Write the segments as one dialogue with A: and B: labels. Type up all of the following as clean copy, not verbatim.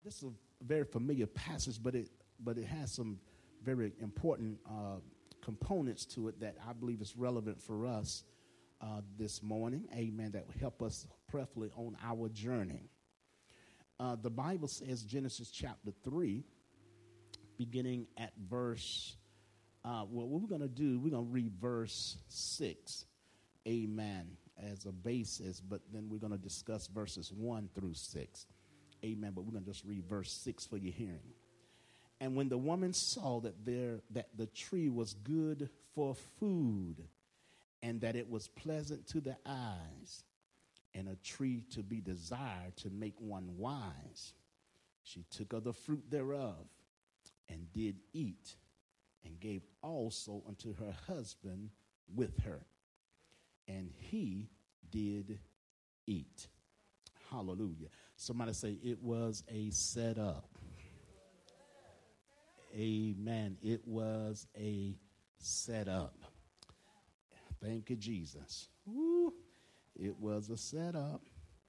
A: This is a very familiar passage, but it has some very important components to it that I believe is relevant for us this morning. Amen. That will help us prayerfully on our journey. The Bible says, Genesis chapter 3, beginning at verse, what we're going to do, we're going to read verse 6, amen, as a basis, but then we're going to discuss verses 1 through 6, amen, but we're going to just read verse 6 for your hearing. And when the woman saw that the tree was good for food, and that it was pleasant to the eyes, and a tree to be desired to make one wise, she took of the fruit thereof, and did eat, and gave also unto her husband with her, and he did eat. Hallelujah. Somebody say, it was a setup. Amen. It was a setup. Thank you, Jesus. Woo. It was a setup.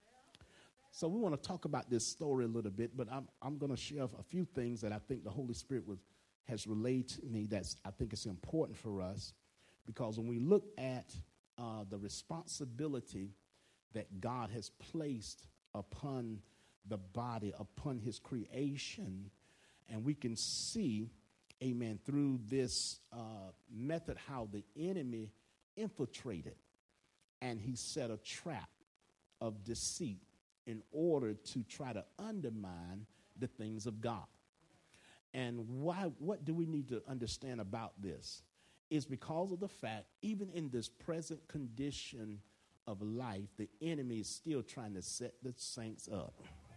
A: So we want to talk about this story a little bit, but I'm going to share a few things that I think the Holy Spirit has relayed to me that I think is important for us, because when we look at the responsibility that God has placed upon the body, upon his creation, and we can see, amen, through this method how the enemy infiltrated, and he set a trap of deceit in order to try to undermine the things of God. And what do we need to understand about this? Is because of the fact, even in this present condition of life, the enemy is still trying to set the saints up.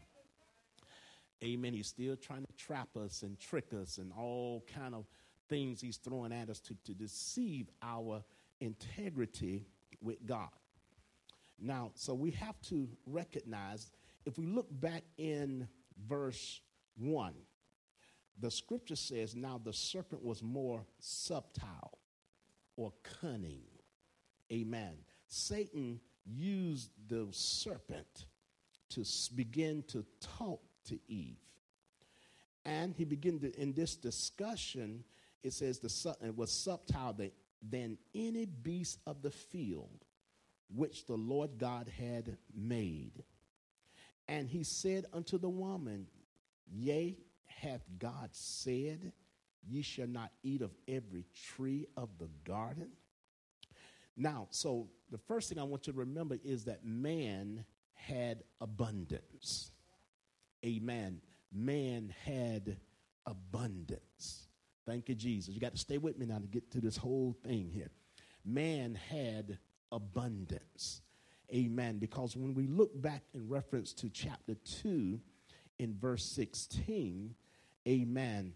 A: Amen. He's still trying to trap us and trick us and all kind of things he's throwing at us to deceive our integrity with God. Now, so we have to recognize, if we look back in verse 1, the scripture says, now the serpent was more subtle or cunning. Amen. Satan used the serpent to begin to talk to Eve. And he began to, in this discussion, it says it was subtle than any beast of the field which the Lord God had made. And he said unto the woman, yea, hath God said, ye shall not eat of every tree of the garden? Now, so the first thing I want you to remember is that man had abundance. Amen. Man had abundance. Thank you, Jesus. You got to stay with me now to get to this whole thing here. Man had abundance. Amen. Because when we look back in reference to chapter 2 in verse 16, amen,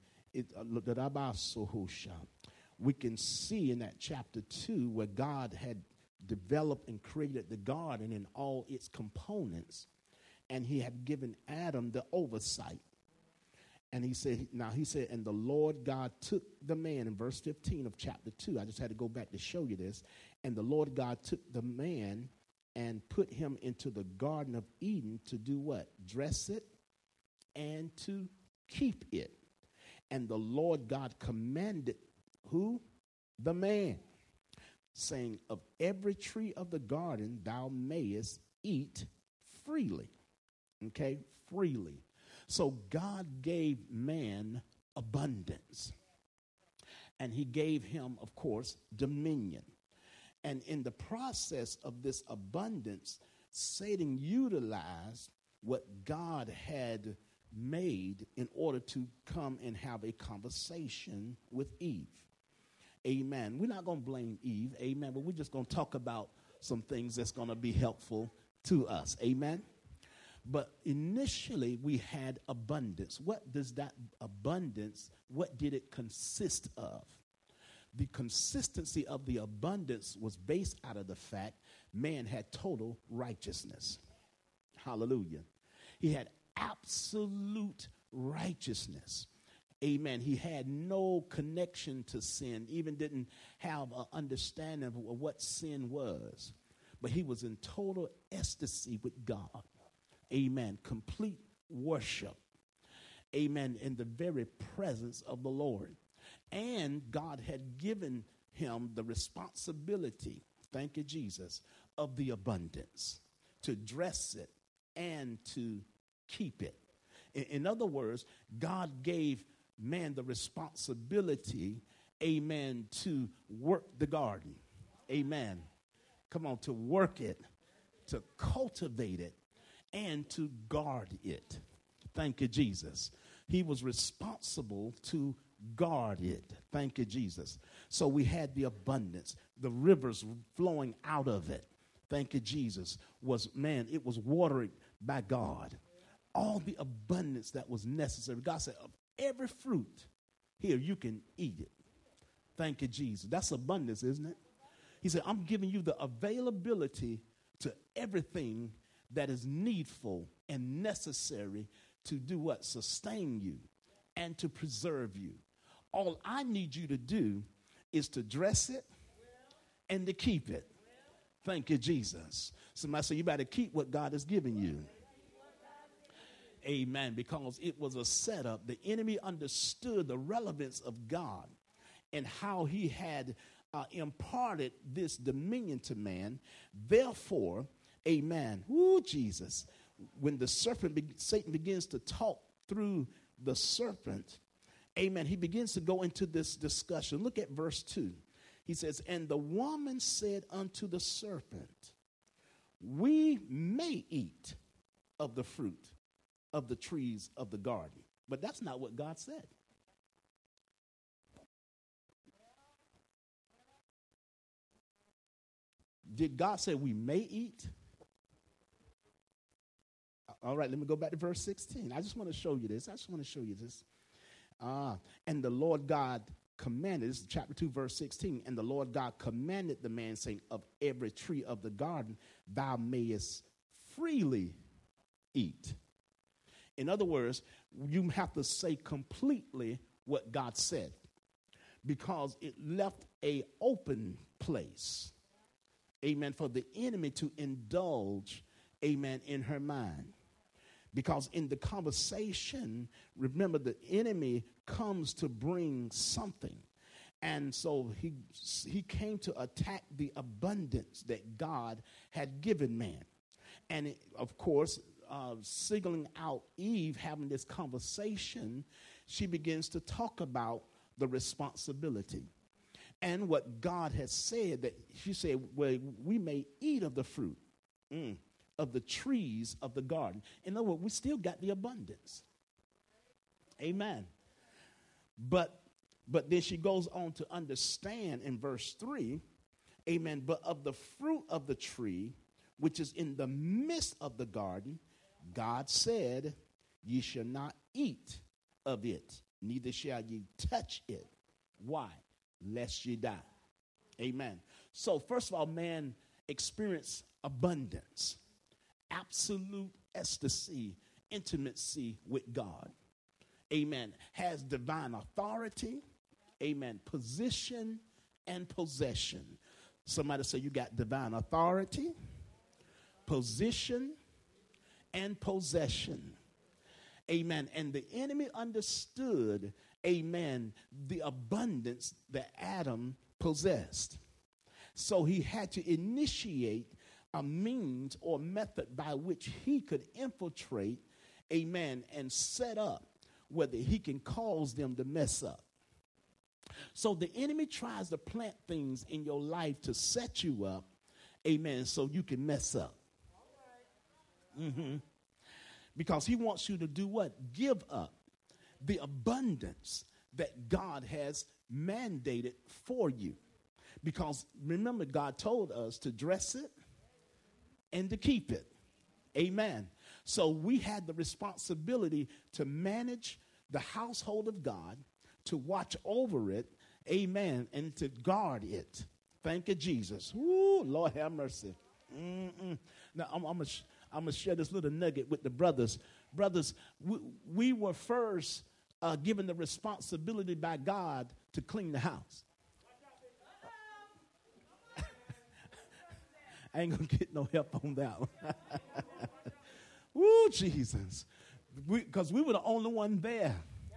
A: we can see in that chapter 2 where God had developed and created the garden in all its components, and he had given Adam the oversight. And he said, and the Lord God took the man, in verse 15 of chapter 2. I just had to go back to show you this. And the Lord God took the man and put him into the Garden of Eden to do what? Dress it and to keep it. And the Lord God commanded who? The man, saying, of every tree of the garden thou mayest eat freely. Okay, freely. So God gave man abundance. And he gave him, of course, dominion. And in the process of this abundance, Satan utilized what God had made in order to come and have a conversation with Eve. Amen. We're not going to blame Eve, amen, but we're just going to talk about some things that's going to be helpful to us, amen. But initially, we had abundance. What does that abundance, what did it consist of? The consistency of the abundance was based out of the fact man had total righteousness. Hallelujah. He had absolute righteousness. Amen. He had no connection to sin, even didn't have an understanding of what sin was. But he was in total ecstasy with God. Amen. Complete worship. amen, in the very presence of the Lord. And God had given him the responsibility, thank you, Jesus, of the abundance, to dress it and to keep it. In other words, God gave man the responsibility, amen, to work the garden. Amen. Come on, to work it, to cultivate it, and to guard it. Thank you, Jesus. He was responsible to guard it. Thank you, Jesus. So we had the abundance, the rivers flowing out of it. Thank you, Jesus. It was watered by God. All the abundance that was necessary. God said, of every fruit, here, you can eat it. Thank you, Jesus. That's abundance, isn't it? He said, I'm giving you the availability to everything that is needful and necessary to do what? Sustain you and to preserve you. All I need you to do is to dress it and to keep it. Thank you, Jesus. Somebody say, you better keep what God has given you. Amen. Because it was a setup. The enemy understood the relevance of God and how he had imparted this dominion to man. Therefore, amen. Woo, Jesus. When the Satan begins to talk through the serpent, amen, he begins to go into this discussion. Look at verse 2. He says, and the woman said unto the serpent, we may eat of the fruit of the trees of the garden. But that's not what God said. Did God say we may eat? All right, let me go back to verse 16. I just want to show you this. And the Lord God commanded, this is chapter 2, verse 16, and the Lord God commanded the man, saying, of every tree of the garden thou mayest freely eat. In other words, you have to say completely what God said, because it left an open place, amen, for the enemy to indulge, amen, in her mind. Because in the conversation, remember, the enemy comes to bring something. And so he came to attack the abundance that God had given man. And of course, signaling out Eve having this conversation, she begins to talk about the responsibility. And what God has said, that she said, well, we may eat of the fruit. Of the trees of the garden. In other words, we still got the abundance. Amen. But then she goes on to understand in verse 3, amen, but of the fruit of the tree, which is in the midst of the garden, God said, ye shall not eat of it, neither shall ye touch it. Why? Lest ye die. Amen. So first of all, man experienced abundance. Absolute ecstasy, intimacy with God. Amen. Has divine authority. Amen. Position and possession. Somebody say you got divine authority, position, and possession. Amen. And the enemy understood, amen, the abundance that Adam possessed. So he had to initiate a means or method by which he could infiltrate, amen, and set up whether he can cause them to mess up. So the enemy tries to plant things in your life to set you up, amen, so you can mess up. Because he wants you to do what? Give up the abundance that God has mandated for you. Because remember, God told us to dress it and to keep it. Amen. So we had the responsibility to manage the household of God, to watch over it, amen, and to guard it. Thank you, Jesus. Ooh, Lord have mercy. Now, I'm going to share this little nugget with the brothers. Brothers, we were first given the responsibility by God to clean the house. I ain't going to get no help on that one. Woo, Jesus. Because we were the only one there.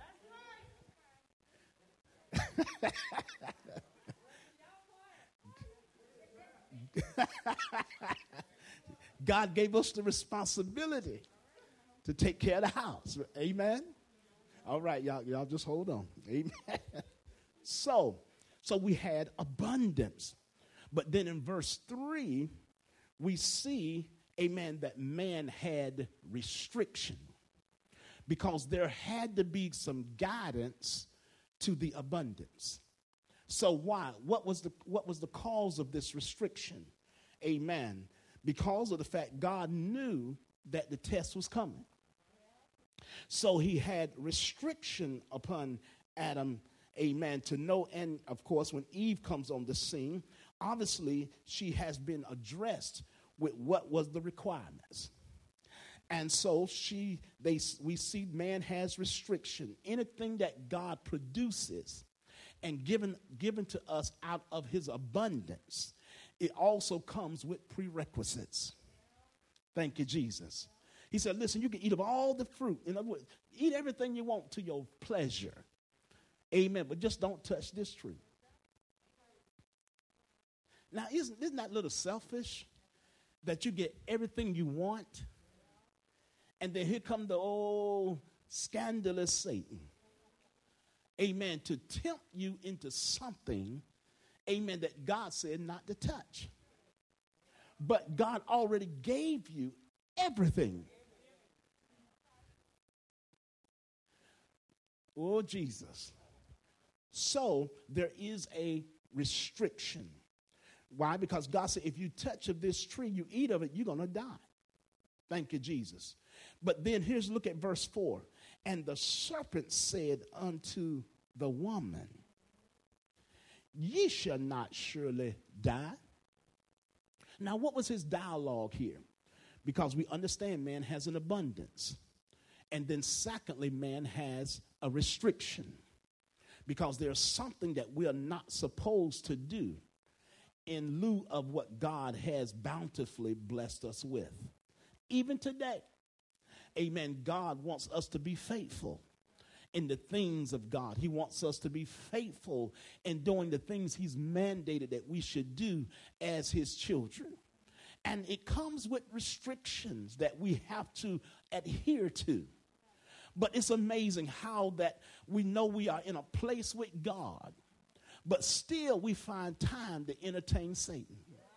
A: God gave us the responsibility to take care of the house. Amen? All right, y'all just hold on. Amen. So we had abundance. But then in verse 3, we see, amen, that man had restriction. Because there had to be some guidance to the abundance. So why? What was the cause of this restriction? Amen. Because of the fact God knew that the test was coming. So he had restriction upon Adam, amen, to know. And of course, when Eve comes on the scene, obviously she has been addressed with what was the requirements. And so we see man has restriction. Anything that God produces and given to us out of his abundance, it also comes with prerequisites. Thank you, Jesus. He said, listen, you can eat of all the fruit. In other words, eat everything you want to your pleasure. Amen. But just don't touch this tree. Now, isn't that a little selfish that you get everything you want? And then here come the old scandalous Satan, amen, to tempt you into something, amen, that God said not to touch. But God already gave you everything. Oh, Jesus. So there is a restriction. Why? Because God said if you touch of this tree, you eat of it, you're going to die. Thank you, Jesus. But then look at verse 4. And the serpent said unto the woman, ye shall not surely die. Now, what was his dialogue here? Because we understand man has an abundance. And then secondly, man has a restriction. Because there's something that we are not supposed to do in lieu of what God has bountifully blessed us with. Even today, amen, God wants us to be faithful in the things of God. He wants us to be faithful in doing the things he's mandated that we should do as his children. And it comes with restrictions that we have to adhere to. But it's amazing how that we know we are in a place with God, but still we find time to entertain Satan.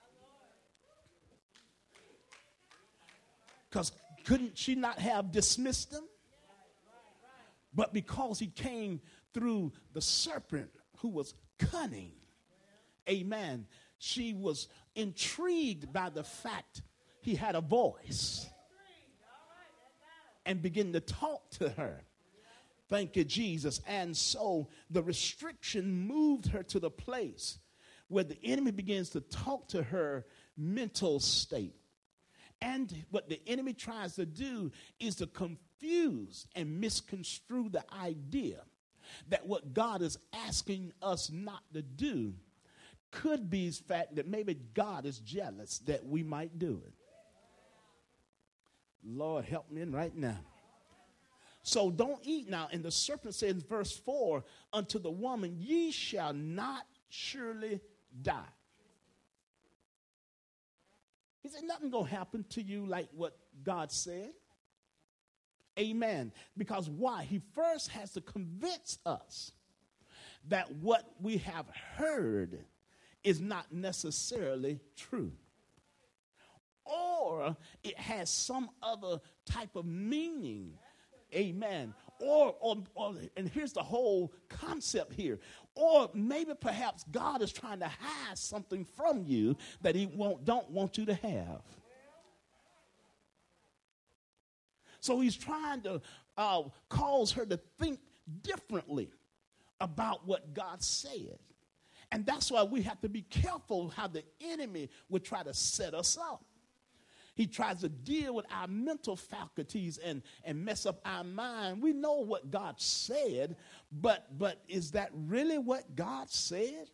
A: Because couldn't she not have dismissed him? But because he came through the serpent who was cunning, amen, she was intrigued by the fact he had a voice and began to talk to her. Thank you, Jesus. And so the restriction moved her to the place where the enemy begins to talk to her mental state. And what the enemy tries to do is to confuse and misconstrue the idea that what God is asking us not to do could be the fact that maybe God is jealous that we might do it. Lord, help me in right now. So don't eat now. And the serpent said in verse 4, unto the woman, ye shall not surely die. He said, nothing going to happen to you like what God said. Amen. Because why? He first has to convince us that what we have heard is not necessarily true. Or it has some other type of meaning. Amen. Or and here's the whole concept here. Or maybe perhaps God is trying to hide something from you that he don't want you to have. So he's trying to cause her to think differently about what God said. And that's why we have to be careful how the enemy would try to set us up. He tries to deal with our mental faculties and mess up our mind. We know what God said, but is that really what God said?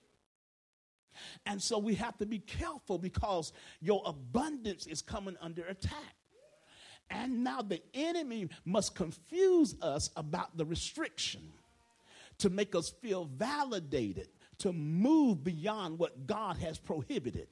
A: And so we have to be careful because your abundance is coming under attack. And now the enemy must confuse us about the restriction to make us feel validated, to move beyond what God has prohibited.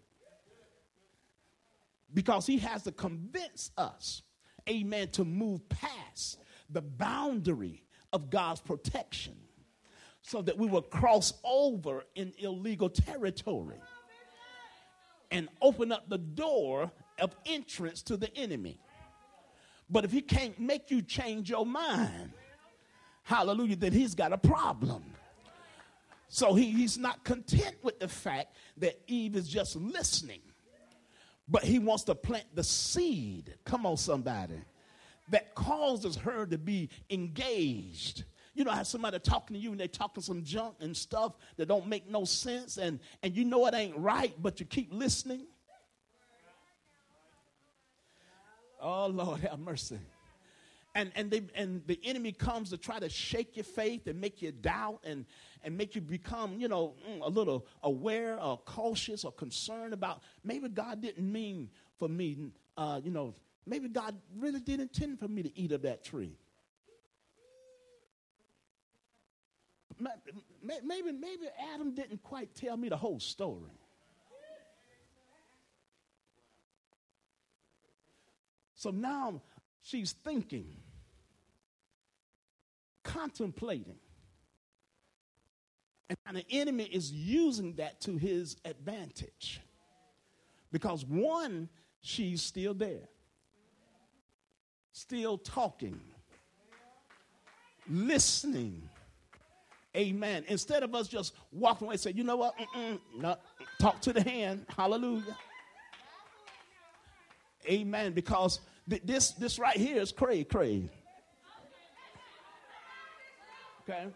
A: Because he has to convince us, amen, to move past the boundary of God's protection so that we will cross over in illegal territory and open up the door of entrance to the enemy. But if he can't make you change your mind, hallelujah, then he's got a problem. So he's not content with the fact that Eve is just listening, but he wants to plant the seed, come on somebody, that causes her to be engaged. You know how somebody talking to you and they're talking some junk and stuff that don't make no sense, and you know it ain't right, but you keep listening? Oh, Lord, have mercy. And the enemy comes to try to shake your faith and make you doubt and make you become, you know, a little aware or cautious or concerned about maybe God didn't mean for me, you know, maybe God really did intend for me to eat of that tree. Maybe Adam didn't quite tell me the whole story. So now she's thinking, contemplating. And the enemy is using that to his advantage. Because one, she's still there. Still talking. Listening. Amen. Instead of us just walking away and say, you know what? No, talk to the hand. Hallelujah. Amen. Because this right here is cray. Okay.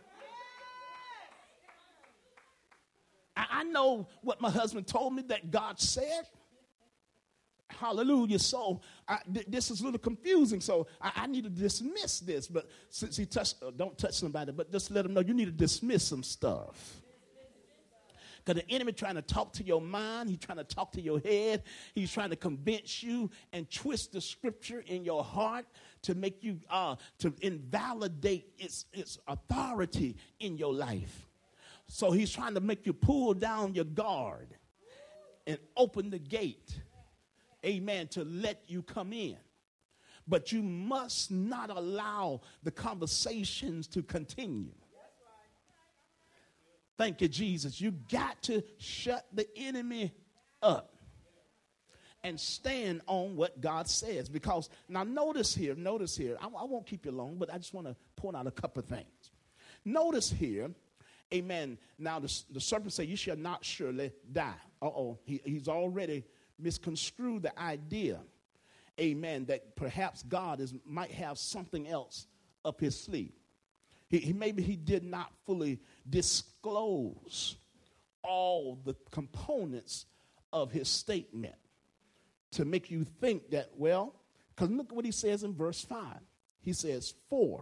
A: I know what my husband told me that God said. Hallelujah. So this is a little confusing. So I need to dismiss this. But since he don't touch somebody, but just let him know you need to dismiss some stuff. Because the enemy trying to talk to your mind. He's trying to talk to your head. He's trying to convince you and twist the scripture in your heart to make you, to invalidate its authority in your life. So he's trying to make you pull down your guard and open the gate, amen, to let you come in. But you must not allow the conversations to continue. Thank you, Jesus. You got to shut the enemy up and stand on what God says. Because now notice here, I won't keep you long, but I just want to point out a couple of things. Notice here, amen, now the serpent said, you shall not surely die. He's already misconstrued the idea, amen, that perhaps God might have something else up his sleeve. Maybe he did not fully disclose all the components of his statement to make you think that, well, because look at what he says in verse 5. He says, for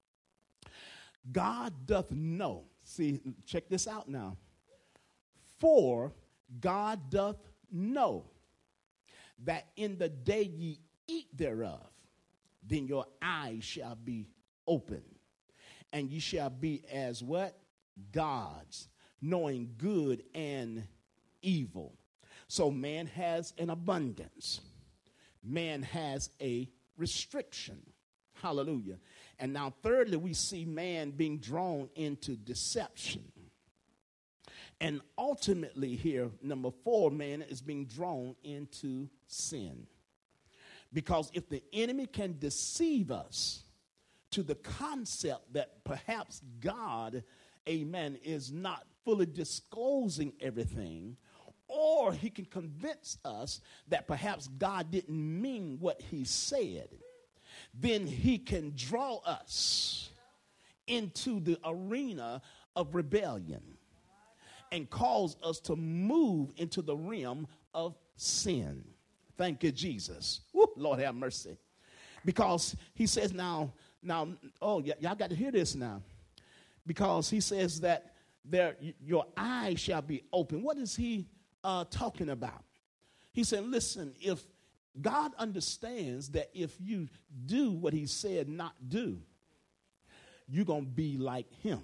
A: God doth know. See, check this out now. For God doth know that in the day ye eat thereof, then your eyes shall be opened. And ye shall be as what? Gods, knowing good and evil. So man has an abundance. Man has a restriction. Hallelujah. And now thirdly, we see man being drawn into deception. And ultimately here, number 4, man is being drawn into sin. Because if the enemy can deceive us to the concept that perhaps God, amen, is not fully disclosing everything, or he can convince us that perhaps God didn't mean what he said, then he can draw us into the arena of rebellion and cause us to move into the realm of sin. Thank you, Jesus. Woo, Lord have mercy. Because he says now, y'all got to hear this now. Because he says that your eyes shall be open. What is he talking about? He said, listen, if God understands that if you do what he said not do, you're going to be like him.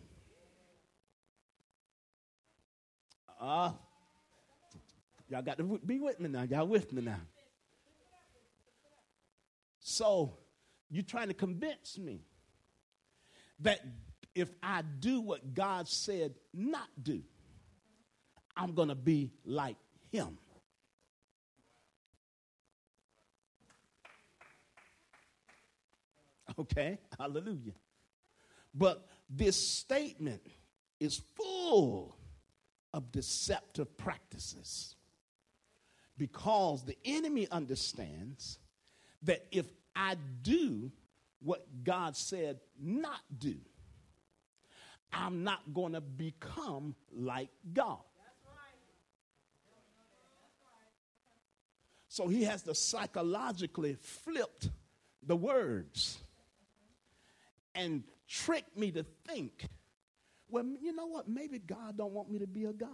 A: Y'all got to be with me now. Y'all with me now. So you're trying to convince me that if I do what God said not do, I'm going to be like him. Okay, hallelujah. But this statement is full of deceptive practices because the enemy understands that if I do what God said not do, I'm not going to become like God. So he has to psychologically flip the words and trick me to think, well, you know what? Maybe God don't want me to be a God.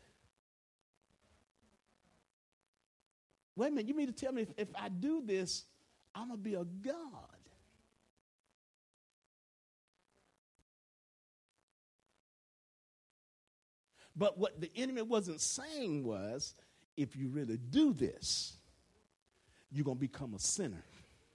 A: Wait a minute, you mean to tell me if I do this, I'm going to be a God? But what the enemy wasn't saying was, if you really do this, you're going to become a sinner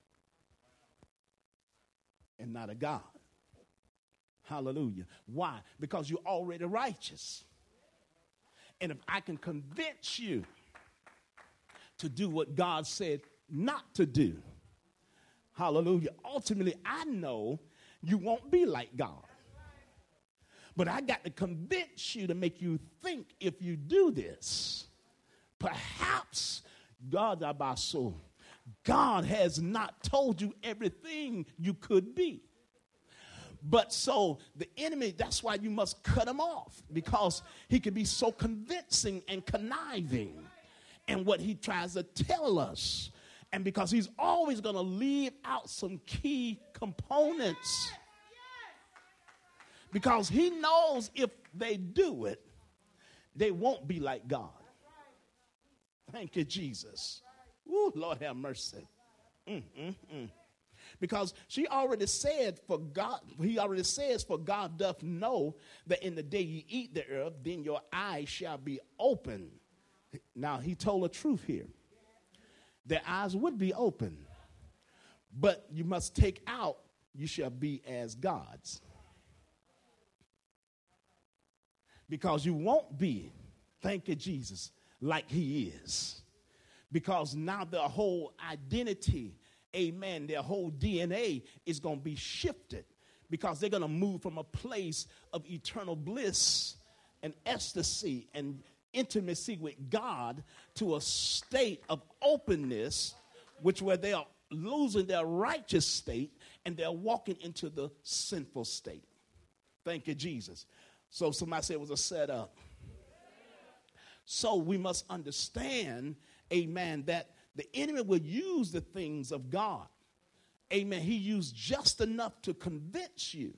A: and not a God. Hallelujah. Why? Because you're already righteous. And if I can convince you to do what God said not to do, hallelujah, ultimately I know you won't be like God. But I got to convince you to make you think if you do this, perhaps God has not told you everything you could be. But so the enemy, that's why you must cut him off, because he can be so convincing and conniving in what he tries to tell us. And because he's always going to leave out some key components. Because he knows if they do it, they won't be like God. Thank you, Jesus. Ooh, Lord have mercy. Because he already says, for God doth know that in the day you eat thereof, then your eyes shall be open. Now, he told the truth here. Their eyes would be open. But you must take out, you shall be as gods. Because you won't be, thank you, Jesus, like he is. Because now their whole identity, amen, their whole DNA is going to be shifted. Because they're going to move from a place of eternal bliss and ecstasy and intimacy with God to a state of openness, where they are losing their righteous state and they're walking into the sinful state. Thank you, Jesus. So somebody said it was a setup. So we must understand, amen, that the enemy will use the things of God. Amen. He used just enough to convince you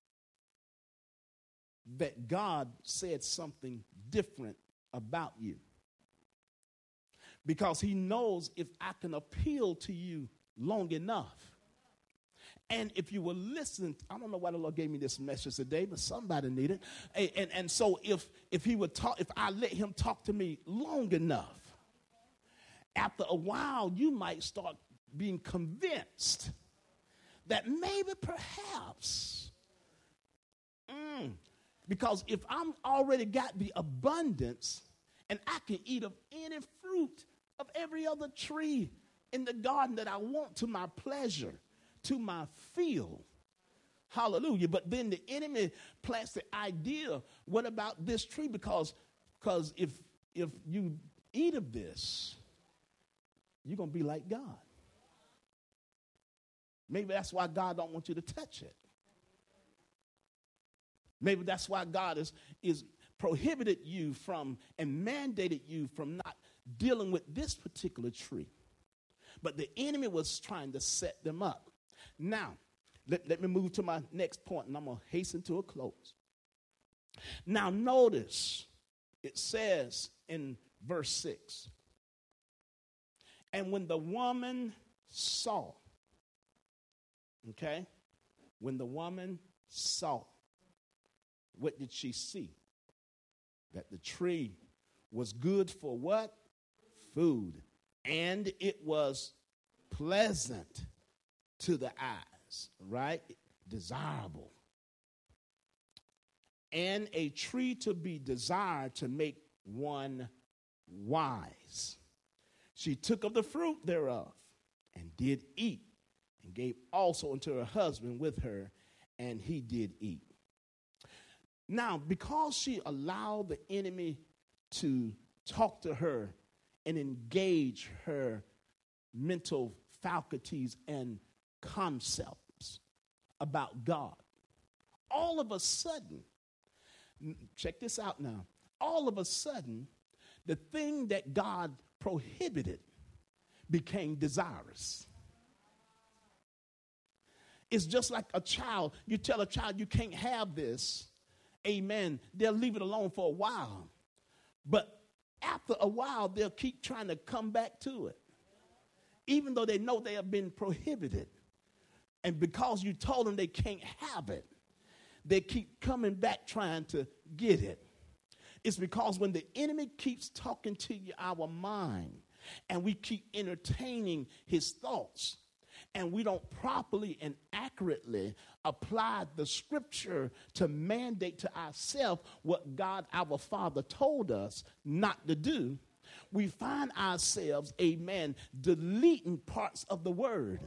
A: that God said something different about you. Because he knows if I can appeal to you long enough, and if you will listen, I don't know why the Lord gave me this message today, but somebody needed it. And so if he would talk, if I let him talk to me long enough, after a while, you might start being convinced that maybe perhaps, because if I'm already got the abundance and I can eat of any fruit of every other tree in the garden that I want to my pleasure, to my feel. Hallelujah. But then the enemy plants the idea, what about this tree? Because if you eat of this, you're going to be like God. Maybe that's why God don't want you to touch it. Maybe that's why God is prohibited you from and mandated you from not dealing with this particular tree. But the enemy was trying to set them up. Now, let me move to my next point, and I'm going to hasten to a close. Now, notice it says in verse 6, And when the woman saw, okay, when the woman saw, what did she see? That the tree was good for what? Food. And it was pleasant to the eyes, right? Desirable. And a tree to be desired to make one wise. She took of the fruit thereof and did eat, and gave also unto her husband with her, and he did eat. Now, because she allowed the enemy to talk to her and engage her mental faculties and concepts about God, all of a sudden, check this out now, all of a sudden, the thing that God prohibited became desirous. It's just like a child. You tell a child you can't have this, amen, they'll leave it alone for a while. But after a while, they'll keep trying to come back to it, even though they know they have been prohibited. And because you told them they can't have it, they keep coming back trying to get it. It's because when the enemy keeps talking to our mind and we keep entertaining his thoughts, and we don't properly and accurately apply the scripture to mandate to ourselves what God our Father told us not to do, we find ourselves, amen, deleting parts of the word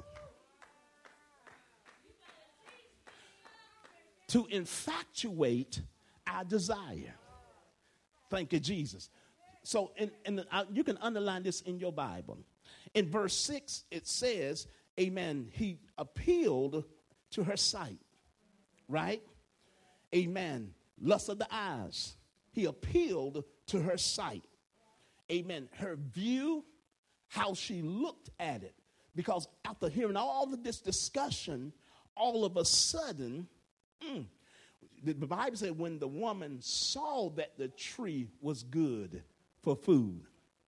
A: to infatuate our desire. Thank you, Jesus. So you can underline this in your Bible. In verse 6, it says, amen, he appealed to her sight, right? Amen. Lust of the eyes. He appealed to her sight. Amen. Her view, how she looked at it. Because after hearing all of this discussion, all of a sudden, the Bible said when the woman saw that the tree was good for food,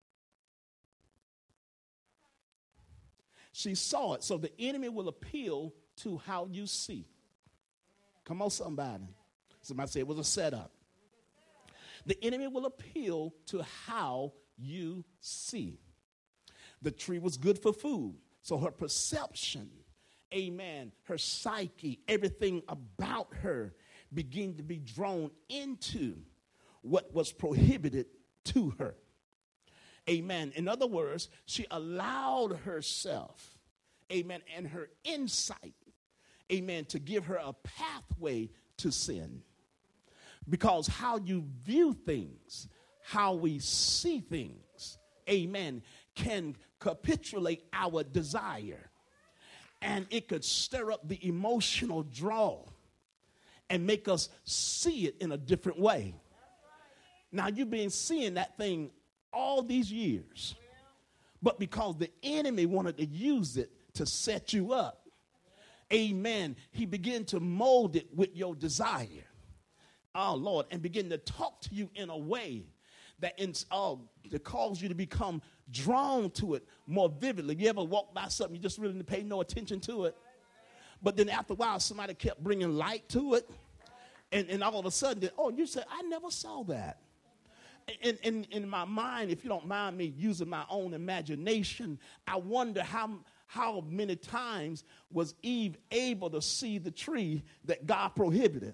A: she saw it. So the enemy will appeal to how you see. Come on, somebody. Somebody said it was a setup. The enemy will appeal to how you see. The tree was good for food. So her perception, amen, her psyche, everything about her began to be drawn into what was prohibited to her. Amen. In other words, she allowed herself, amen, and her insight, amen, to give her a pathway to sin. Because how you view things, how we see things, amen, can capitulate our desire. And it could stir up the emotional draw and make us see it in a different way. Now, you've been seeing that thing all these years, but because the enemy wanted to use it to set you up, amen, he began to mold it with your desire, oh Lord, and begin to talk to you in a way that to cause you to become drawn to it more vividly. You ever walk by something, you just really didn't pay no attention to it, but then after a while somebody kept bringing light to it, and all of a sudden, oh, you said, I never saw that. In my mind, if you don't mind me using my own imagination, I wonder how many times was Eve able to see the tree that God prohibited,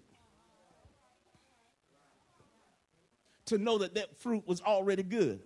A: to know that that fruit was already good.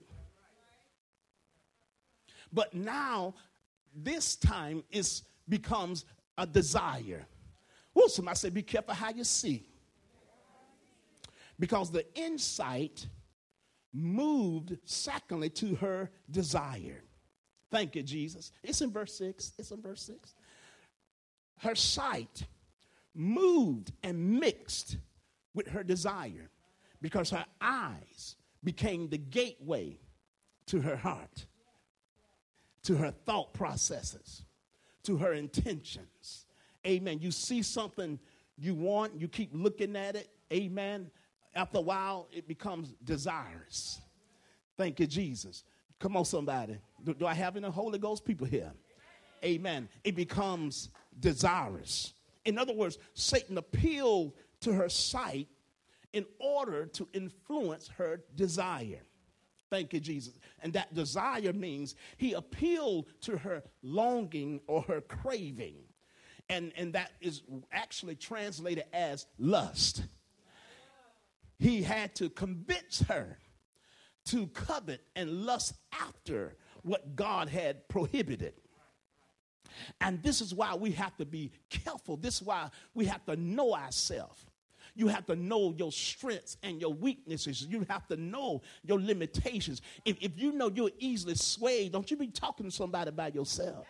A: But now, this time, it becomes a desire. Well, somebody say, be careful how you see. Because the insight moved secondly to her desire. Thank you, Jesus. It's in verse 6. It's in verse 6. Her sight moved and mixed with her desire because her eyes became the gateway to her heart, to her thought processes, to her intentions. Amen. You see something you want, you keep looking at it. Amen. After a while, it becomes desirous. Thank you, Jesus. Come on, somebody. Do I have any Holy Ghost people here? Amen. It becomes desirous. In other words, Satan appealed to her sight in order to influence her desire. Thank you, Jesus. And that desire means he appealed to her longing or her craving. And that is actually translated as lust. He had to convince her to covet and lust after what God had prohibited. And this is why we have to be careful. This is why we have to know ourselves. You have to know your strengths and your weaknesses. You have to know your limitations. If you know you're easily swayed, don't you be talking to somebody by yourself.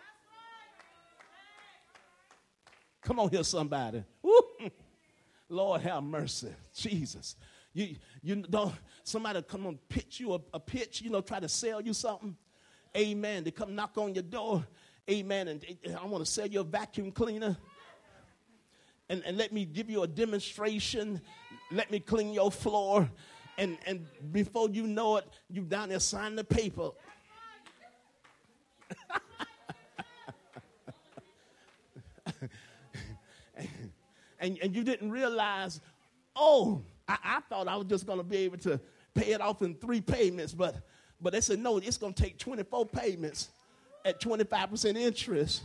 A: Come on here, somebody. Woo. Lord have mercy. Jesus. You don't, somebody come on, pitch you a pitch, try to sell you something. Amen. They come knock on your door. Amen. And I want to sell you a vacuum cleaner. And let me give you a demonstration. Let me clean your floor. And before you know it, you down there signing the paper. and you didn't realize, I thought I was just going to be able to pay it off in 3 payments. But they said, no, it's going to take 24 payments at 25% interest.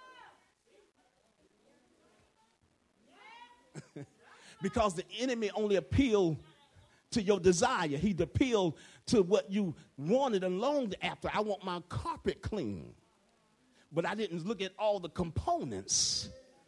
A: Because the enemy only appealed to your desire. He appealed to what you wanted and longed after. I want my carpet clean. But I didn't look at all the components.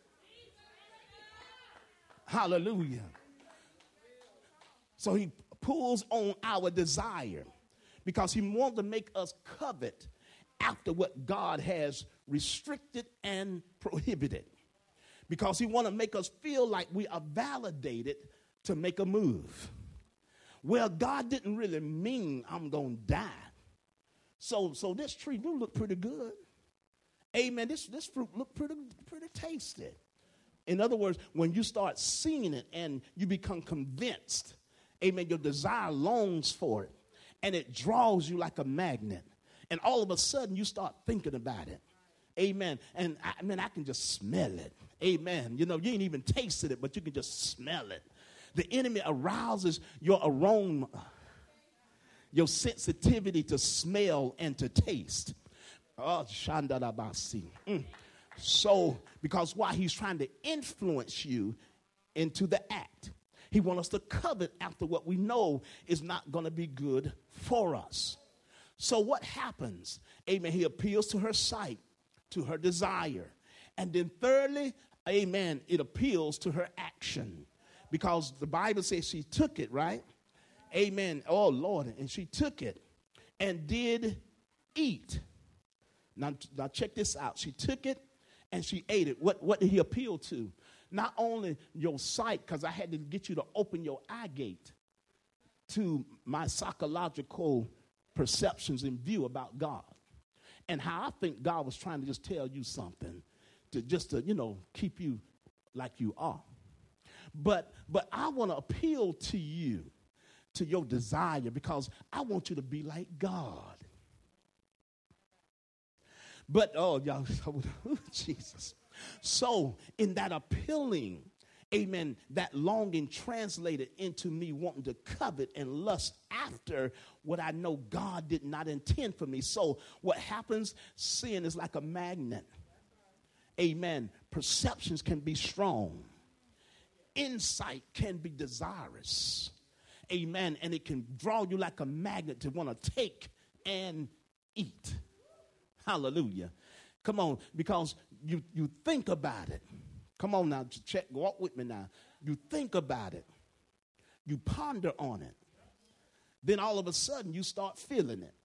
A: Hallelujah. So he pulls on our desire because he wants to make us covet after what God has restricted and prohibited. Because he wants to make us feel like we are validated to make a move. Well, God didn't really mean I'm going to die. So this tree do look pretty good. Amen. This fruit look pretty tasty. In other words, when you start seeing it and you become convinced, amen, your desire longs for it. And it draws you like a magnet. And all of a sudden you start thinking about it. Amen. And I can just smell it. Amen. You ain't even tasted it, but you can just smell it. The enemy arouses your aroma, your sensitivity to smell and to taste. Oh, Shandalabasi. So, because why? He's trying to influence you into the act. He wants us to covet after what we know is not going to be good for us. So what happens? Amen. He appeals to her sight, to her desire. And then thirdly, amen, it appeals to her action. Because the Bible says she took it, right? Amen. Oh, Lord. And she took it and did eat. Now check this out. She took it and she ate it. What did he appeal to? Not only your sight, because I had to get you to open your eye gate to my psychological perceptions and view about God. And how I think God was trying to just tell you something to keep you like you are. But I want to appeal to you, to your desire, because I want you to be like God. But, y'all, Jesus. So in that appealing, amen, that longing translated into me wanting to covet and lust after what I know God did not intend for me. So what happens, sin is like a magnet. Amen. Perceptions can be strong. Insight can be desirous. Amen. And it can draw you like a magnet to want to take and eat. Hallelujah. Come on, because you think about it. Come on now, walk with me now. You think about it. You ponder on it. Then all of a sudden you start feeling it.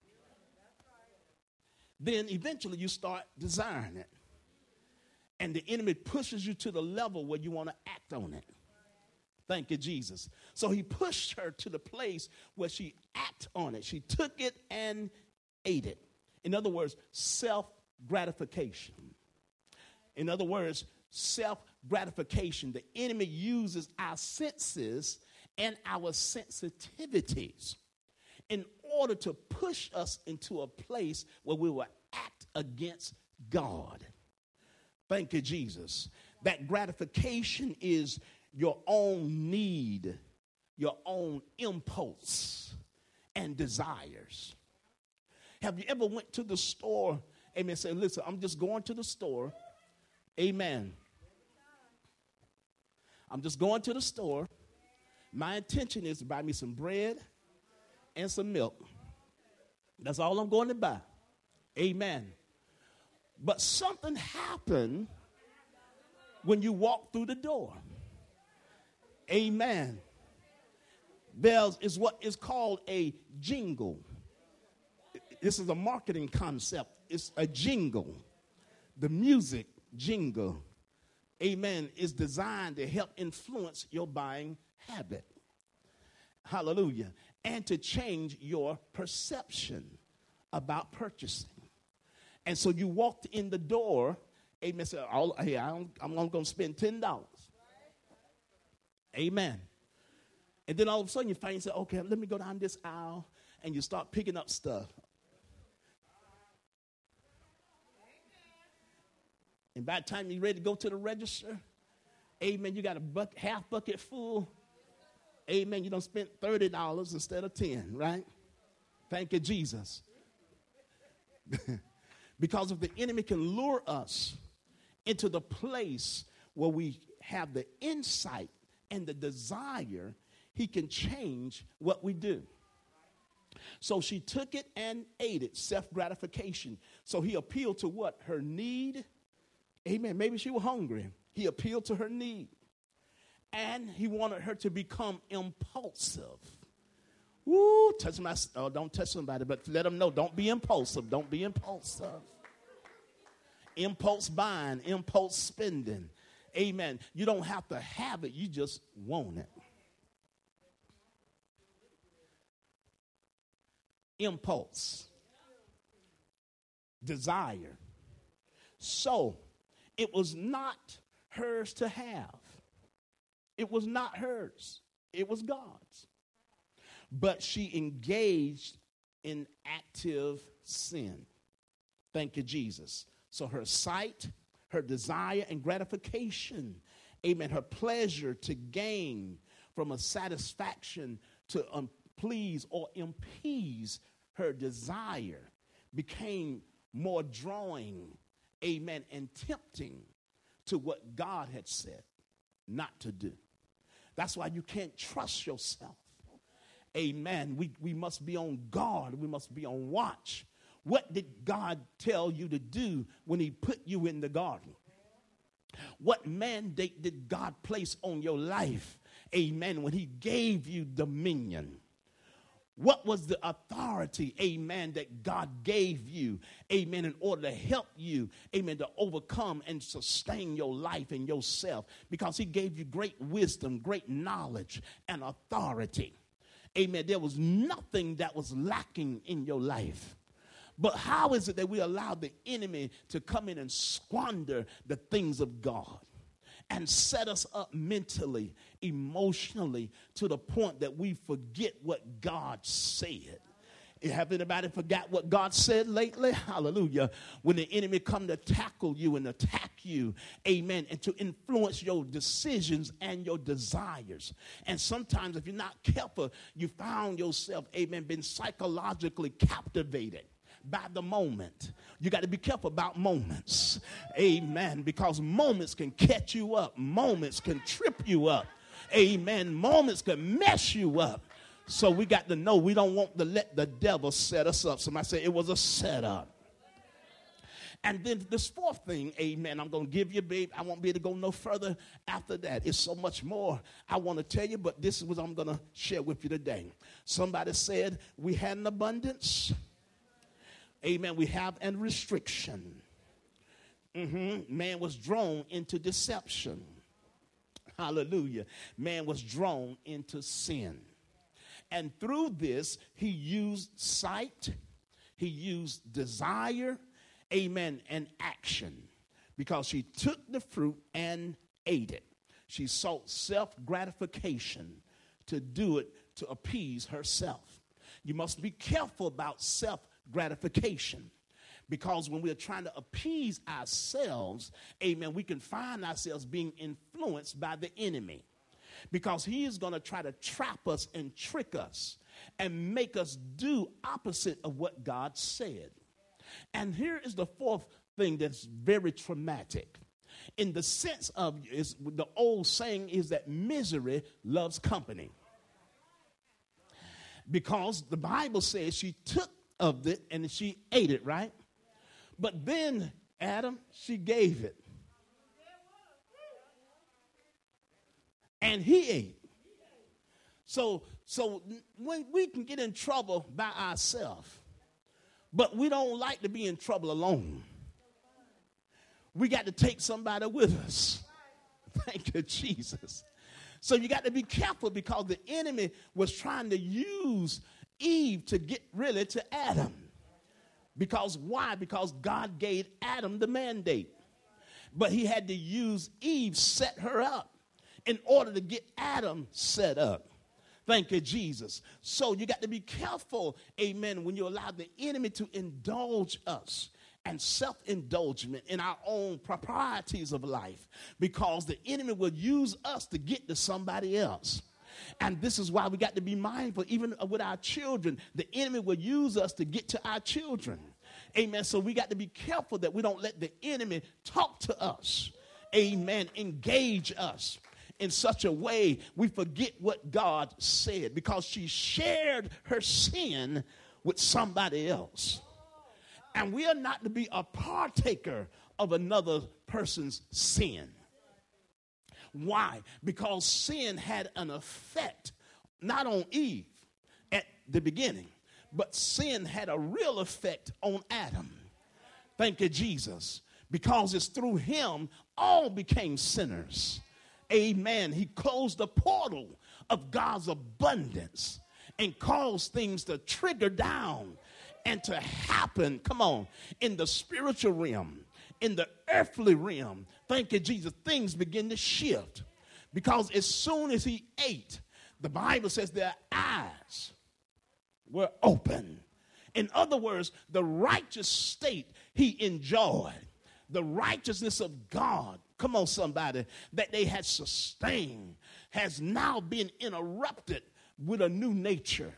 A: Then eventually you start desiring it. And the enemy pushes you to the level where you want to act on it. Thank you, Jesus. So he pushed her to the place where she acted on it. She took it and ate it. In other words, self-gratification. In other words, self-gratification. The enemy uses our senses and our sensitivities in order to push us into a place where we will act against God. Thank you, Jesus. That gratification is your own need, your own impulse and desires. Have you ever went to the store, amen, say, listen, I'm just going to the store, amen. I'm just going to the store. My intention is to buy me some bread and some milk. That's all I'm going to buy. Amen. But something happened when you walk through the door. Amen. There is what is called a jingle. This is a marketing concept. It's a jingle. The music jingle, amen, is designed to help influence your buying habit. Hallelujah. And to change your perception about purchasing. And so you walked in the door, amen, said, hey, I'm only going to spend $10. Amen. And then all of a sudden you find yourself, okay, let me go down this aisle, and you start picking up stuff. And by the time you're ready to go to the register, amen, you got a half bucket full. Amen, you done spent $30 instead of $10, right? Thank you, Jesus. Because if the enemy can lure us into the place where we have the insight and the desire, he can change what we do. So she took it and ate it, self-gratification. So he appealed to what? Her need. Amen. Maybe she was hungry. He appealed to her need. And he wanted her to become impulsive. Woo, don't touch somebody, but let them know, don't be impulsive. Don't be impulsive. Impulse buying, impulse spending. Amen. You don't have to have it. You just want it. Impulse. Desire. So, it was not hers to have. It was not hers. It was God's. But she engaged in active sin. Thank you, Jesus. So her sight, her desire and gratification, amen, her pleasure to gain from a satisfaction to please or appease her desire became more drawing, amen, and tempting to what God had said not to do. That's why you can't trust yourself. Amen. We must be on guard. We must be on watch. What did God tell you to do when he put you in the garden? What mandate did God place on your life? Amen. When he gave you dominion. What was the authority, amen, that God gave you, amen, in order to help you, amen, to overcome and sustain your life and yourself? Because he gave you great wisdom, great knowledge, and authority. Amen. There was nothing that was lacking in your life. But how is it that we allow the enemy to come in and squander the things of God and set us up mentally, emotionally, to the point that we forget what God said? Have anybody forgot what God said lately? Hallelujah. When the enemy come to tackle you and attack you, amen, and to influence your decisions and your desires. And sometimes if you're not careful, you found yourself, amen, been psychologically captivated by the moment. You got to be careful about moments. Amen. Because moments can catch you up. Moments can trip you up. Amen. Moments can mess you up. So we got to know we don't want to let the devil set us up. Somebody say it was a setup. And then this fourth thing, amen, I'm going to give you, babe. I won't be able to go no further after that. It's so much more I want to tell you, but this is what I'm going to share with you today. Somebody said we had an abundance. Amen. We have a restriction. Man was drawn into deception. Hallelujah. Man was drawn into sin. And through this, he used sight, he used desire, amen, and action. Because she took the fruit and ate it. She sought self-gratification to do it to appease herself. You must be careful about self-gratification. Because when we're trying to appease ourselves, amen, we can find ourselves being influenced by the enemy. Because he is going to try to trap us and trick us and make us do opposite of what God said. And here is the fourth thing that's very traumatic. In the sense of, the old saying is that misery loves company. Because the Bible says she took of it and she ate it, right? But then, Adam, she gave it. And he ate. So when we can get in trouble by ourselves, but we don't like to be in trouble alone. We got to take somebody with us. Thank you, Jesus. So you got to be careful because the enemy was trying to use Eve to get really to Adam. Because why? Because God gave Adam the mandate. But he had to use Eve, set her up in order to get Adam set up. Thank you, Jesus. So you got to be careful, amen, when you allow the enemy to indulge us and self-indulgence in our own proprieties of life, because the enemy will use us to get to somebody else. And this is why we got to be mindful, even with our children. The enemy will use us to get to our children. Amen. So we got to be careful that we don't let the enemy talk to us. Amen. Engage us in such a way we forget what God said, because she shared her sin with somebody else. And we are not to be a partaker of another person's sin. Why? Because sin had an effect not on Eve at the beginning, but sin had a real effect on Adam. Thank you, Jesus. Because it's through him all became sinners. Amen. He closed the portal of God's abundance and caused things to trigger down and to happen, come on, in the spiritual realm, in the earthly realm. Thank you, Jesus. Things begin to shift. Because as soon as he ate, the Bible says their eyes were open. In other words, the righteous state he enjoyed, the righteousness of God, come on somebody, that they had sustained, has now been interrupted with a new nature.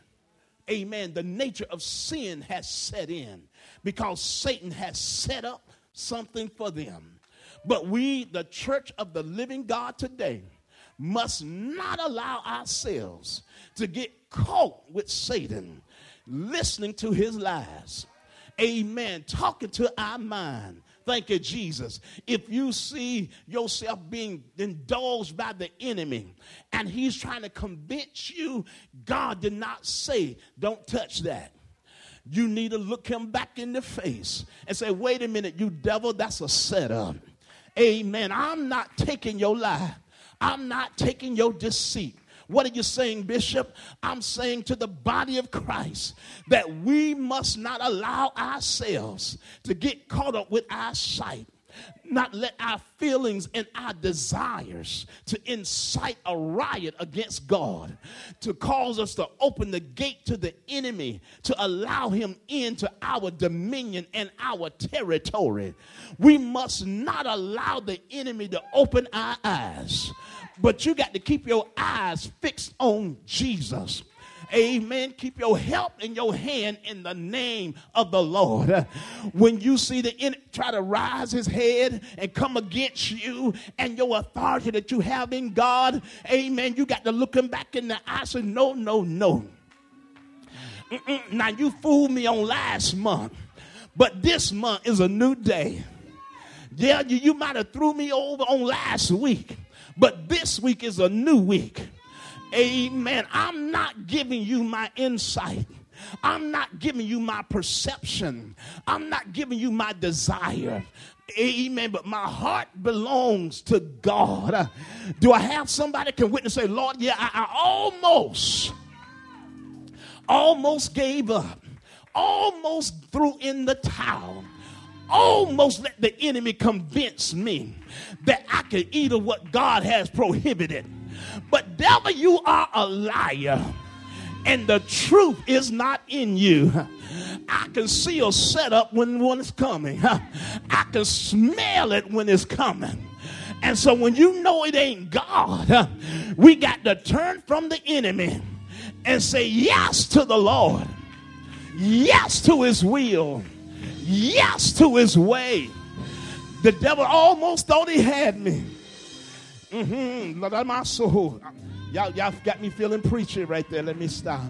A: Amen. The nature of sin has set in because Satan has set up something for them. But we, the church of the living God today, must not allow ourselves to get caught with Satan, listening to his lies. Amen. Talking to our mind. Thank you, Jesus. If you see yourself being indulged by the enemy and he's trying to convince you, God did not say, don't touch that. You need to look him back in the face and say, wait a minute, you devil, that's a setup. Amen. I'm not taking your lie. I'm not taking your deceit. What are you saying, Bishop? I'm saying to the body of Christ that we must not allow ourselves to get caught up with our sight, not let our feelings and our desires to incite a riot against God, to cause us to open the gate to the enemy, to allow him into our dominion and our territory. We must not allow the enemy to open our eyes, but you got to keep your eyes fixed on Jesus. Amen. Keep your help in your hand in the name of the Lord. When you see the enemy try to rise his head and come against you and your authority that you have in God, amen, you got to look him back in the eye and say, no, no, no. Now, you fooled me on last month, but this month is a new day. Yeah, you might have threw me over on last week, but this week is a new week. Amen. I'm not giving you my insight. I'm not giving you my perception. I'm not giving you my desire. Amen. But my heart belongs to God. Do I have somebody can witness and say, Lord, yeah, I almost gave up. Almost threw in the towel. Almost let the enemy convince me that I could eat of what God has prohibited. But devil, you are a liar. and the truth is not in you. I can see a setup when it's coming. I can smell it when it's coming. And so when you know it ain't God, we got to turn from the enemy and say yes to the Lord. Yes to his will. Yes to his way. The devil almost thought he had me. My soul. Y'all got me feeling preachy right there. Let me stop.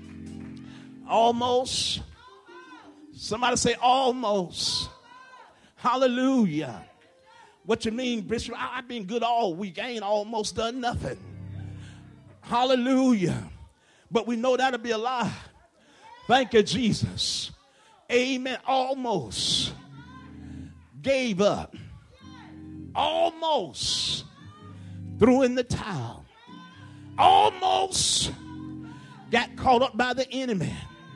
A: Almost. Somebody say almost. Hallelujah. What you mean, Bishop? I've been good all week. I ain't almost done nothing. Hallelujah. But we know that'll be a lie. Thank you, Jesus. Amen. Almost gave up. Almost threw in the towel. Almost got caught up by the enemy.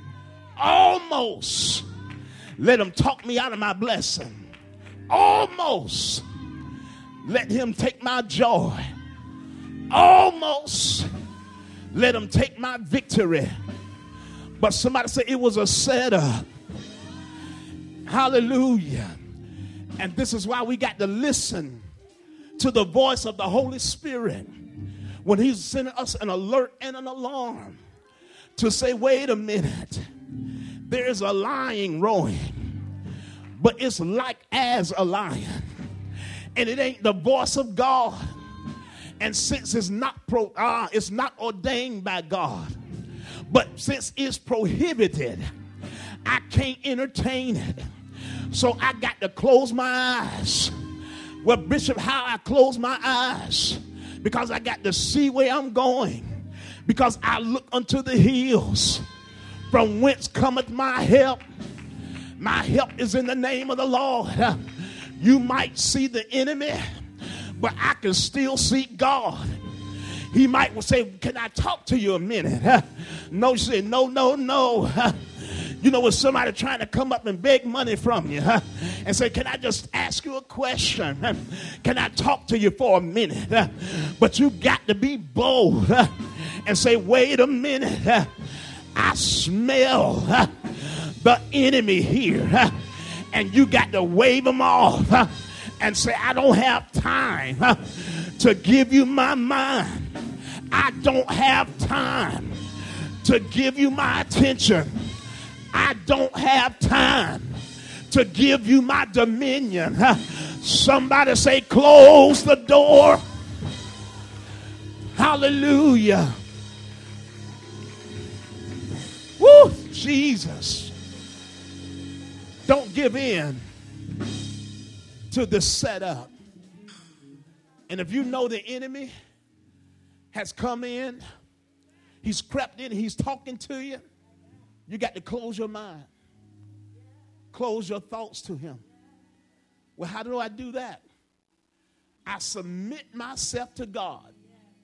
A: Almost let him talk me out of my blessing. Almost let him take my joy. Almost let him take my victory. But somebody say it was a setup. Hallelujah. And this is why we got to listen to the voice of the Holy Spirit when he's sending us an alert and an alarm to say, wait a minute, there's a lion roaring, but it's like as a lion, and it ain't the voice of God. And since it's not ordained by God, but since it's prohibited, I can't entertain it. So I got to close my eyes. Well, Bishop, how I close my eyes? Because I got to see where I'm going. Because I look unto the hills, from whence cometh my help. My help is in the name of the Lord. You might see the enemy, but I can still see God. He might say, can I talk to you a minute? No, she said, no. You know, when somebody trying to come up and beg money from you and say, can I just ask you a question? Can I talk to you for a minute? But you got to be bold and say, wait a minute. I smell the enemy here. And you got to wave them off and say, I don't have time to give you my mind. I don't have time to give you my attention. I don't have time to give you my dominion. Somebody say, close the door. Hallelujah. Woo, Jesus. Don't give in to the setup. And if you know the enemy has come in, he's crept in, he's talking to you, you got to close your mind. Close your thoughts to him. Well, how do I do that? I submit myself to God.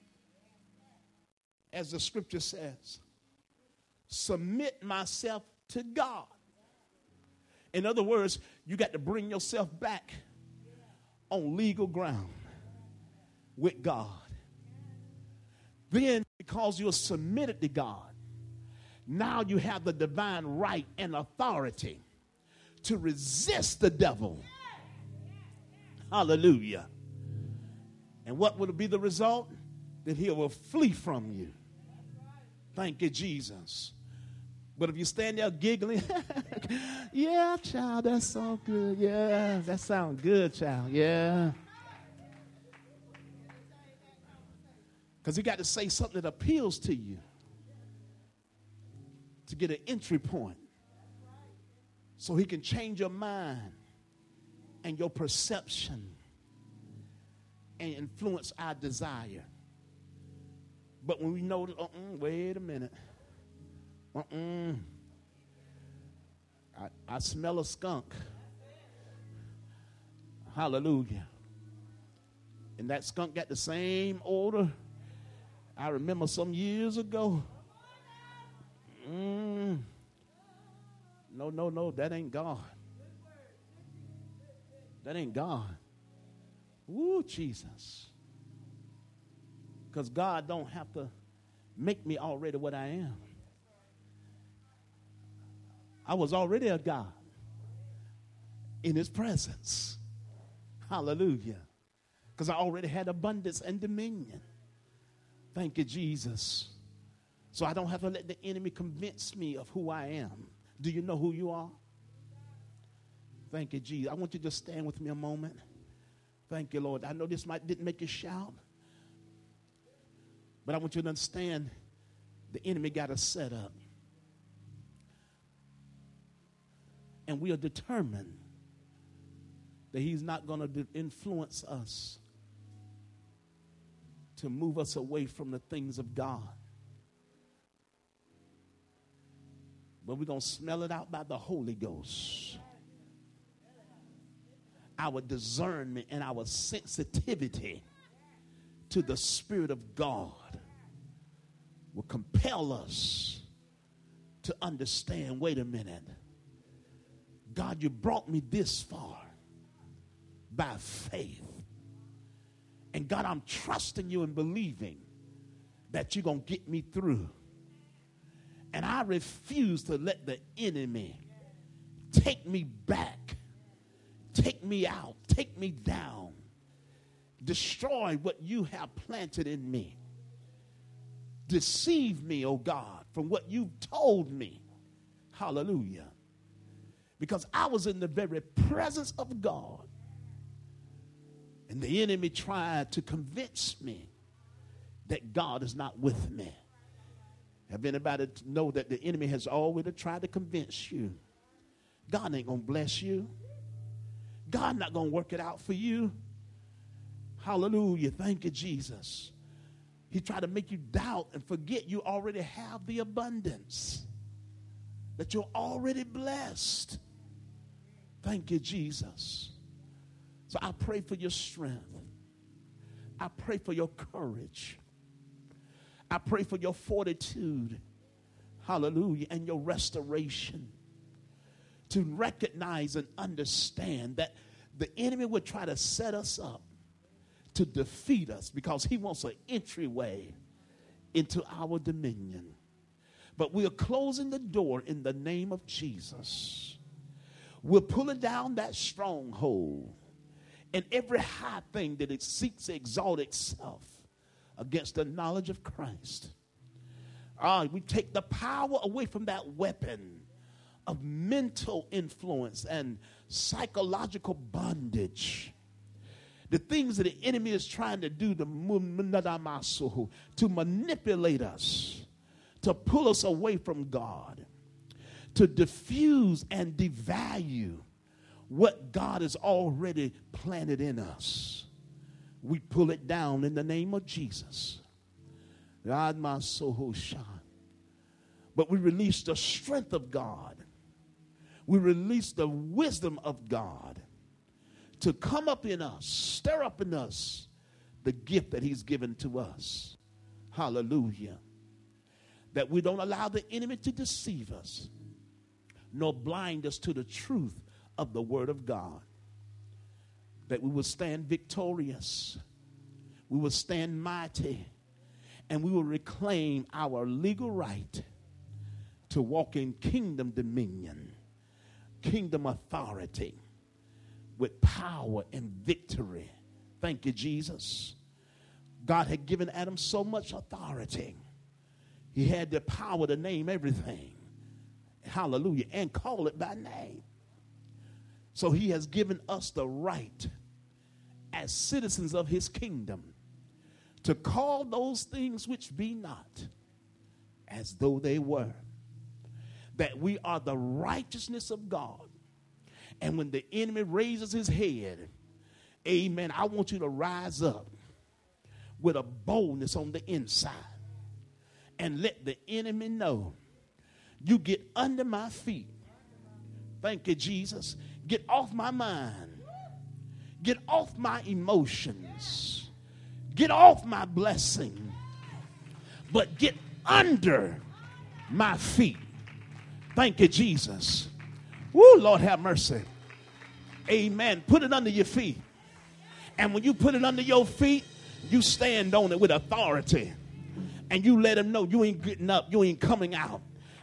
A: As the scripture says, submit myself to God. In other words, you got to bring yourself back on legal ground with God. Then, because you're submitted to God, now you have the divine right and authority to resist the devil. Hallelujah. And what will be the result? That he will flee from you. Thank you, Jesus. But if you stand there giggling, yeah, child, that sounds good. Yeah, that sounds good, child. Yeah. Because he got to say something that appeals to you to get an entry point so he can change your mind and your perception and influence our desire. But when we know, wait a minute. I smell a skunk. Hallelujah. And that skunk got the same odor I remember some years ago. No, that ain't God. That ain't God. Woo, Jesus. Because God don't have to make me already what I am. I was already a God in his presence. Hallelujah. Because I already had abundance and dominion. Thank you, Jesus. So I don't have to let the enemy convince me of who I am. Do you know who you are? Thank you, Jesus. I want you to just stand with me a moment. Thank you, Lord. I know this didn't make you shout, but I want you to understand the enemy got us set up. And we are determined that he's not going to influence us to move us away from the things of God. But we're going to smell it out by the Holy Ghost. Our discernment and our sensitivity to the Spirit of God will compel us to understand, wait a minute, God, you brought me this far by faith. And God, I'm trusting you and believing that you're going to get me through. And I refuse to let the enemy take me back, take me out, take me down, destroy what you have planted in me. Deceive me, oh God, from what you've told me. Hallelujah. Because I was in the very presence of God. And the enemy tried to convince me that God is not with me. Have anybody know that the enemy has always tried to convince you God ain't going to bless you? God not going to work it out for you? Hallelujah. Thank you, Jesus. He tried to make you doubt and forget you already have the abundance, that you're already blessed. Thank you, Jesus. So I pray for your strength. I pray for your courage. I pray for your fortitude. Hallelujah. And your restoration. To recognize and understand that the enemy would try to set us up to defeat us because he wants an entryway into our dominion. But we are closing the door in the name of Jesus. We're pulling down that stronghold and every high thing that it seeks to exalt itself against the knowledge of Christ. We take the power away from that weapon of mental influence and psychological bondage. The things that the enemy is trying to do to manipulate us, to pull us away from God, to diffuse and devalue what God has already planted in us. We pull it down in the name of Jesus. But we release the strength of God. We release the wisdom of God to come up in us, stir up in us the gift that he's given to us. Hallelujah. That we don't allow the enemy to deceive us, nor blind us to the truth of the word of God. That we will stand victorious. We will stand mighty. And we will reclaim our legal right to walk in kingdom dominion, kingdom authority, with power and victory. Thank you, Jesus. God had given Adam so much authority. He had the power to name everything. Hallelujah. And call it by name. So he has given us the right as citizens of his kingdom to call those things which be not as though they were. That we are the righteousness of God. And when the enemy raises his head, amen, I want you to rise up with a boldness on the inside and let the enemy know you get under my feet. Thank you, Jesus. Get off my mind. Get off my emotions. Get off my blessing. But get under my feet. Thank you, Jesus. Woo, Lord have mercy. Amen. Put it under your feet. And when you put it under your feet, you stand on it with authority. And you let him know you ain't getting up. You ain't coming out.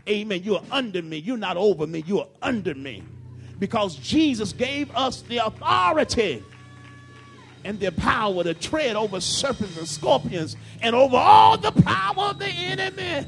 A: amen, you are under me. You're not over me. You are under me. Because Jesus gave us the authority and the power to tread over serpents and scorpions and over all the power of the enemy.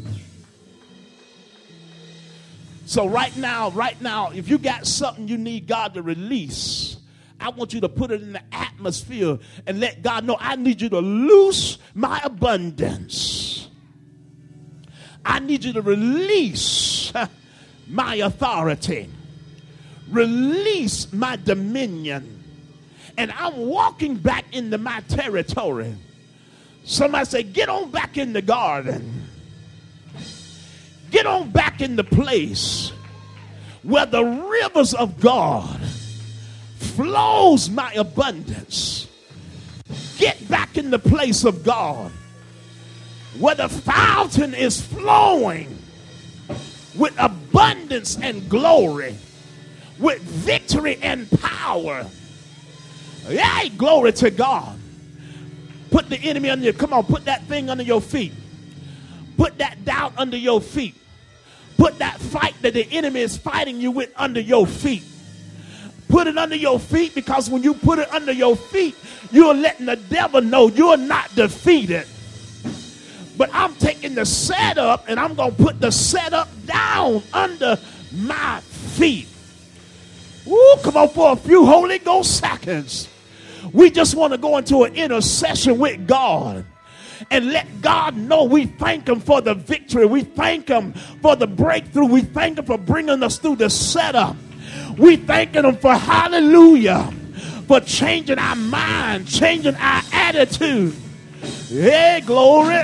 A: So right now, if you got something you need God to release, I want you to put it in the atmosphere and let God know, I need you to loose my abundance. I need you to release my authority. Release my dominion. And I'm walking back into my territory. Somebody say, get on back in the garden. Get on back in the place where the rivers of God flows my abundance. Get back in the place of God where the fountain is flowing with abundance and glory, with victory and power. Hey, glory to God. Put the enemy under you. Come on, put that thing under your feet. Put that doubt under your feet. Put that fight that the enemy is fighting you with under your feet. Put it under your feet, because when you put it under your feet, you're letting the devil know you're not defeated. But I'm taking the setup and I'm going to put the setup down under my feet. Woo, come on, for a few Holy Ghost seconds. We just want to go into an intercession with God and let God know we thank him for the victory. We thank him for the breakthrough. We thank him for bringing us through the setup. We thanking him for, hallelujah, for changing our mind, changing our attitude. Hey, glory.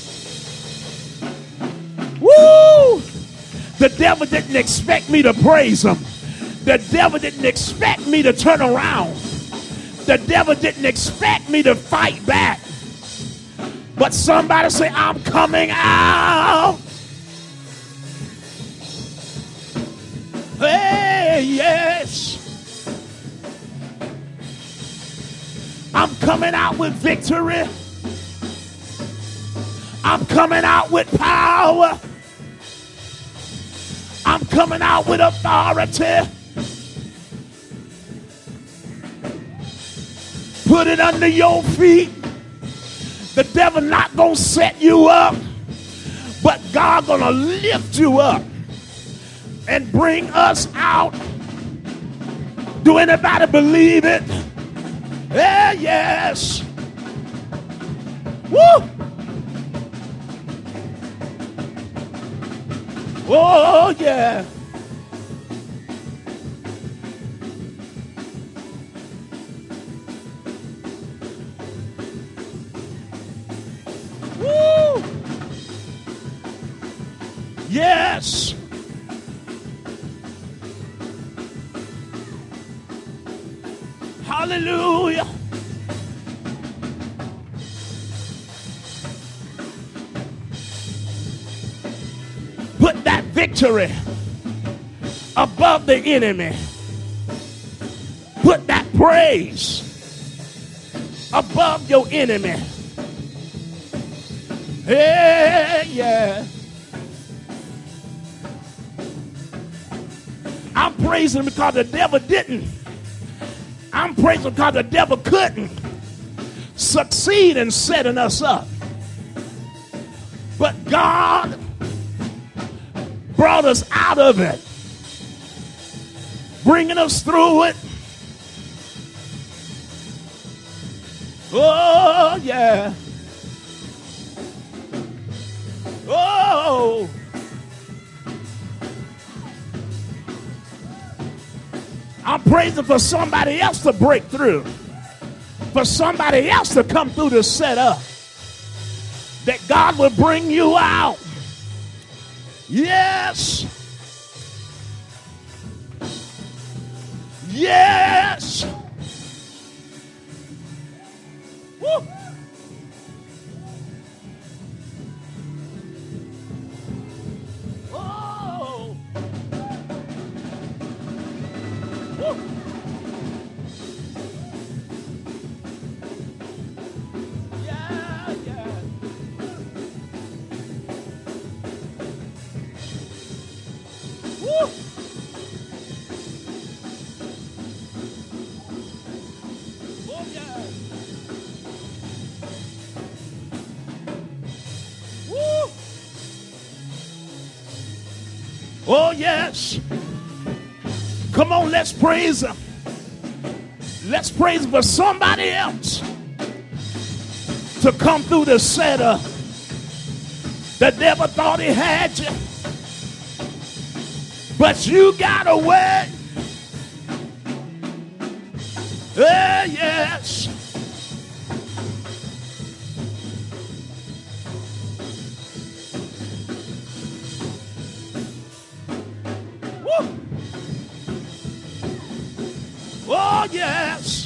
A: Woo! The devil didn't expect me to praise him. The devil didn't expect me to turn around. The devil didn't expect me to fight back. But somebody say, I'm coming out. Hey, yes. I'm coming out with victory. I'm coming out with power. I'm coming out with authority. Put it under your feet. The devil not going to set you up, but God going to lift you up and bring us out. Do anybody believe it? Yeah, yes. Woo! Oh, yeah. Woo! Yes. Hallelujah. Put that victory above the enemy. Put that praise above your enemy. Hey, yeah. I'm praising because the devil didn't. I'm praising because the devil couldn't succeed in setting us up. But God brought us out of it, bringing us through it. Oh, yeah. Oh. I'm praising for somebody else to break through, for somebody else to come through the setup, that God will bring you out. Yes. Yes. Woo. Oh. Woo. Yeah, yeah. Oh, yes. Come on, let's praise him. Let's praise him for somebody else to come through the setup that never thought he had you. But you got away. Yes. Woo. Oh, yes.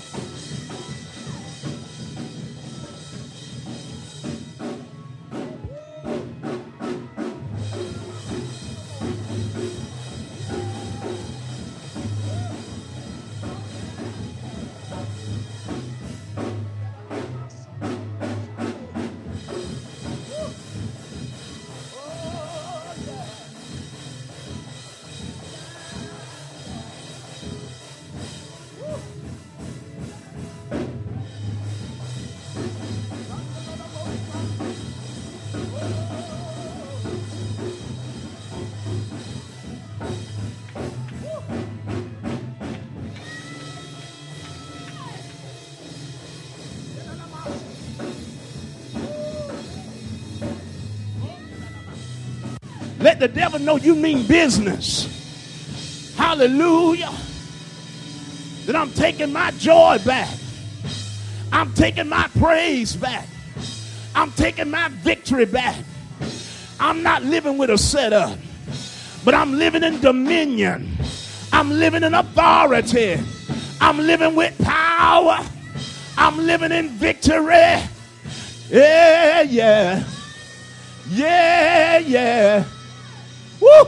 A: Let the devil know you mean business. Hallelujah. That I'm taking my joy back. I'm taking my praise back. I'm taking my victory back. I'm not living with a setup, but I'm living in dominion. I'm living in authority. I'm living with power. I'm living in victory. Yeah, yeah. Yeah, yeah. Woo!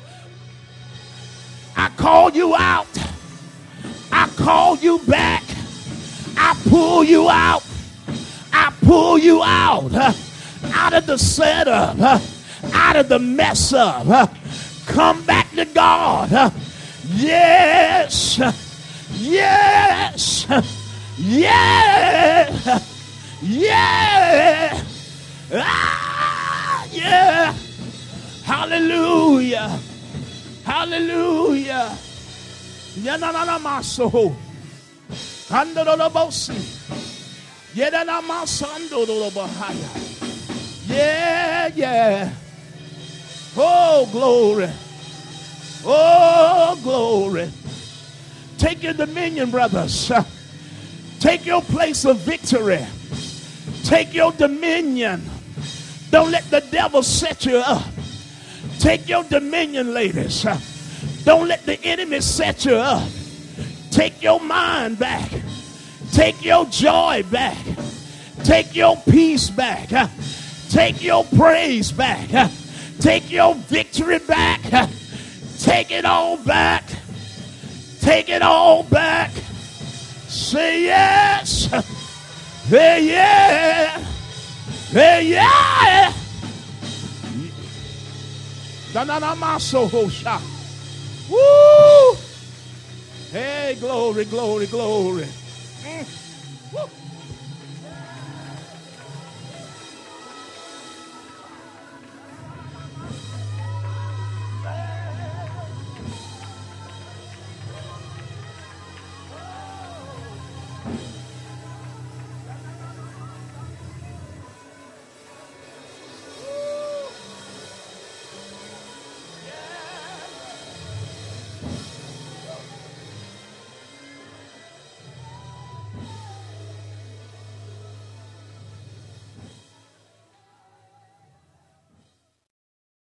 A: I call you out. I call you back. I pull you out. I pull you out. Out of the setup. Out of the mess up. Come back to God. Yes. Yes. Yeah. Yeah. Ah, yeah. Hallelujah. Hallelujah. Yanana maso. Handolo bosi. Yedana masando do bahaya. Yeah, yeah. Oh, glory. Oh, glory. Take your dominion, brothers. Take your place of victory. Take your dominion. Don't let the devil set you up. Take your dominion, ladies. Don't let the enemy set you up. Take your mind back. Take your joy back. Take your peace back. Take your praise back. Take your victory back. Take it all back. Take it all back. Say yes. Hey, yeah. Hey, yeah. Woo! Hey, glory, glory, glory. Woo!